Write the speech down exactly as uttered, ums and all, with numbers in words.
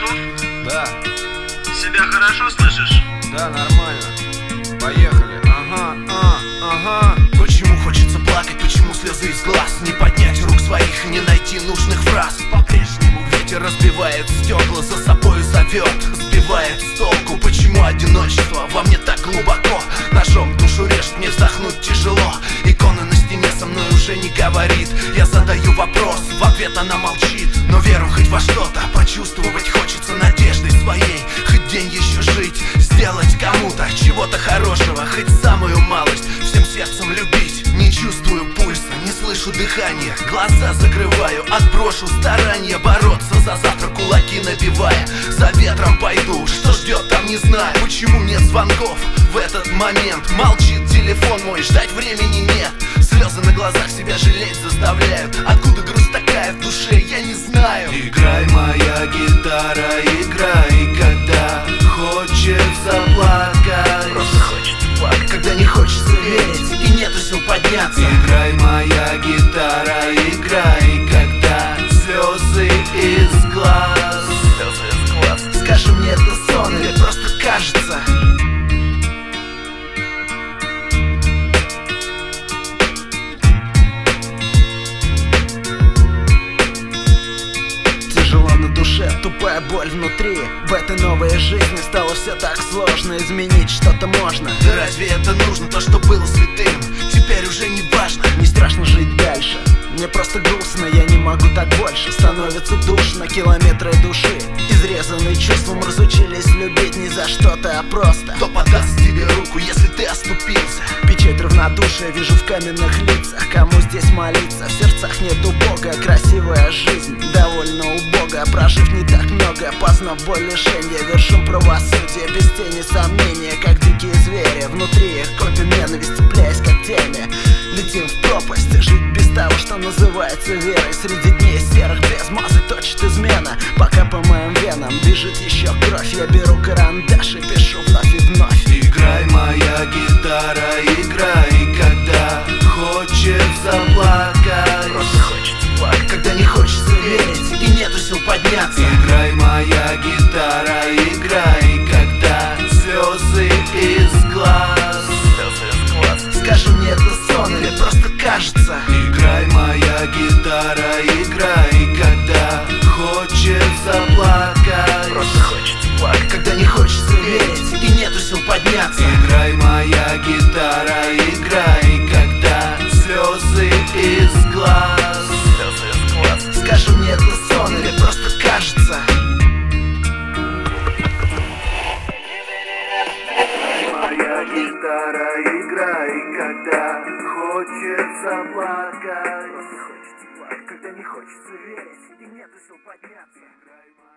Bluetooth? Да, Себя хорошо слышишь? да, нормально. Поехали. Ага, а, ага. Почему хочется плакать, почему слезы из глаз? Не поднять рук своих и не найти нужных фраз. По-прежнему ветер разбивает стекла, за собой зовет, сбивает с толку. Почему одиночество во мне так глубоко? Ножом душу режет, мне вздохнуть тяжело. Икона на стене со мной уже не говорит. Я задаю вопрос, в ответ она молчит. Но веру хоть во что-то почувствовать хочется надеждой своей. Хоть день еще жить, сделать кому-то чего-то хорошего, хоть самую малость, всем сердцем любить. Не чувствую пульса, не слышу дыхания. Глаза закрываю, отброшу старания бороться за завтра, кулаки набивая. За ветром пойду, что ждет там не знаю. Почему нет звонков в этот момент? Молчит телефон мой, ждать времени нет. Слезы на глазах себя жалеть заставляют. Откуда грусть такая в душе, я не знаю. Играй, моя гитара, играй, когда хочется плакать. Просто хочется плакать, когда не хочется верить и нету сил подняться. Играй, моя гитара, играй, когда слезы из глаз. Слезы из глаз. Скажи мне, это сон или просто кажется? Тупая боль внутри. В этой новой жизни стало все так сложно. Изменить что-то можно. Да разве это нужно? То, что было святым, теперь уже не важно. Не страшно жить дальше, мне просто грустно. Я не могу так больше, становится душно. Километры души, изрезанные чувством, разучились любить не за что-то, а просто. Кто подаст тебе руку, если ты оступился? Печать равнодушия вижу в каменных лицах. Кому здесь молиться? В сердцах нету Бога. Красивая жизнь довольно убога. Прожив не так много, познав боль лишения, вершим правосудие без тени сомнения. Как дикие звери, внутри их копим ненависть, цепляясь когтями. Летим в пропасть, жить без того, что называется верой. Среди дней серых без мазы точит измена. Пока по моим венам бежит еще кровь, я беру карандаш и пишу вновь и вновь. Играй, моя гитара, играй, когда хочется плакать. Просто хочется плакать, когда не хочется верить и нету сил подняться. Играй, моя гитара, играй, когда слезы из глаз. Слезы из глаз. Скажи мне, это сон или просто кажется? Играй, моя гитара, играй, когда хочется плакать. Просто хочется плакать, когда не хочется верить и нету сил подняться. Играй, моя гитара, играй, когда слезы из глаз. Слезы из глаз. Скажи мне, это сон или просто кажется? Моя гитара, играй, когда хочется плакать. Просто хочется плакать, когда не хочется верить и нету сил подняться.